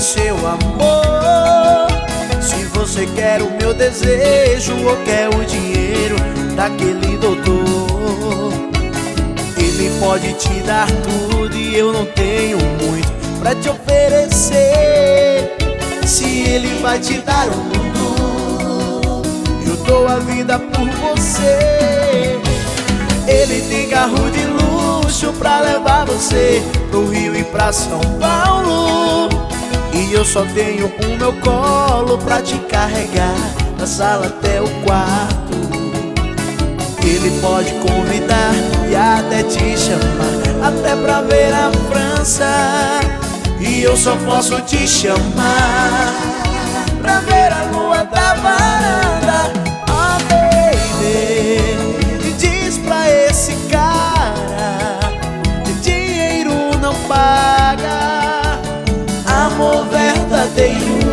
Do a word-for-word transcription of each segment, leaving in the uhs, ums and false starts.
seu amor. Se você quer o meu desejo ou quer o dinheiro daquele doutor, ele pode te dar tudo e eu não tenho muito pra te oferecer. Se ele vai te dar o mundo, eu dou a vida por você. Ele tem carro de luxo pra levar você pro Rio e pra São Paulo, e eu só tenho o meu colo pra te carregar da sala até o quarto. Ele pode convidar e até te chamar, até pra ver a França, e eu só posso te chamar pra ver a lua da varanda. Oh baby, diz pra esse cara que dinheiro não paga amor verdadeiro.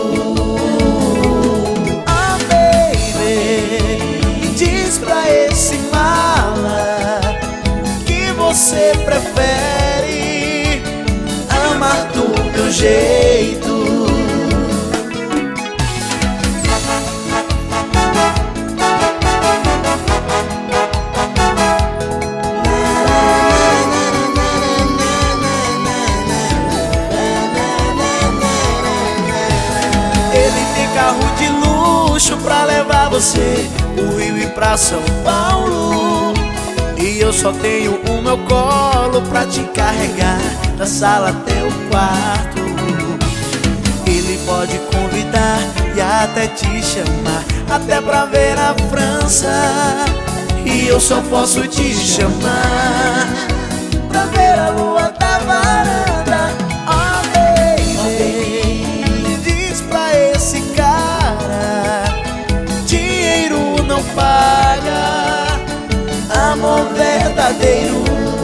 Oh baby, diz pra esse mala que você prefere amar do meu jeito. Ele tem carro de luxo pra levar você pro Rio e pra São Paulo, e eu só tenho o meu colo pra te carregar da sala até o quarto. Ele pode convidar e até te chamar, até pra ver a França, e eu só posso te chamar pra ver a lua da varanda. Oh baby, diz pra esse cara, dinheiro não paga amor verdadeiro.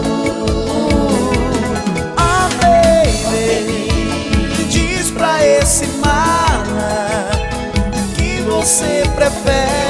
Oh baby, diz pra esse mala que você prefere